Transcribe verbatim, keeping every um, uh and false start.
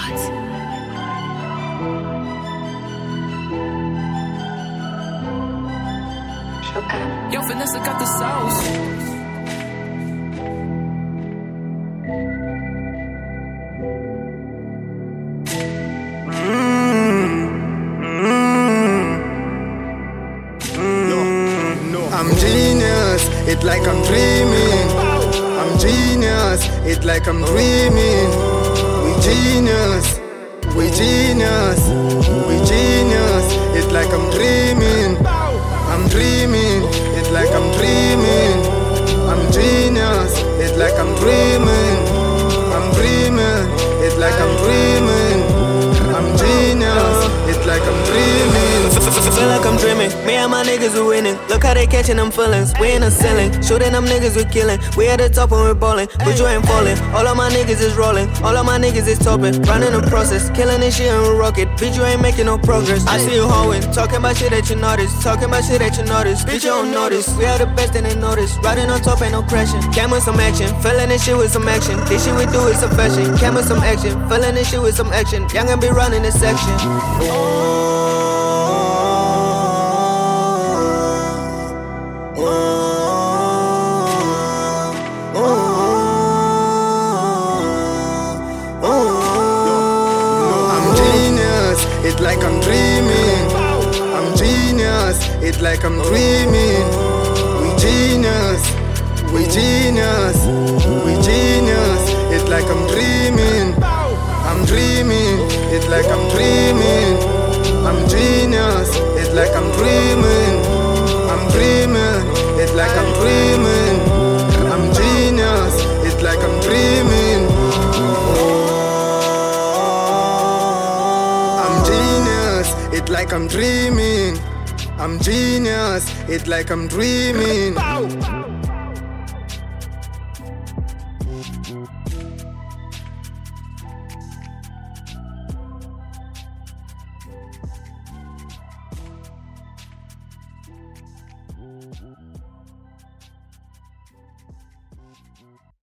Yo, Vanessa got the sauce. I'm genius, it like I'm dreaming. I'm genius, it like I'm dreaming. We genius, we genius, we genius, it like I'm dreaming. I'm dreaming, it like I'm dreaming. I'm genius, it like I'm dreaming. I'm dreaming, it like I'm dreaming. I'm genius, it like I'm dreaming. Feel like I'm dreaming, me and my niggas are winning. Look how they catching them feelings, we in the ceiling. Shooting them niggas we killing, we at the top when we're ballin'. But you ain't falling, all of my niggas is rolling. All of my niggas is topping, running the process. Killing this shit and we rocket, bitch you ain't making no progress. I see you hoeing, talking about shit that you notice. Talking about shit that you notice, bitch you don't notice. We are the best and they notice, riding on top ain't no crashing. Came with some action, feeling this shit with some action. This shit we do is a fashion, came with some action. Feeling this shit with some action, young and be running this section. It like I'm dreaming. I'm genius, it like I'm dreaming. We genius, we genius, we genius, it like I'm dreaming. I'm dreaming, it like I'm dreaming. I'm genius, it like I'm dreaming. I'm dreaming, it like I'm dreaming. I'm genius, it like I'm dreaming. It like I'm dreaming. I'm genius, it like I'm dreaming.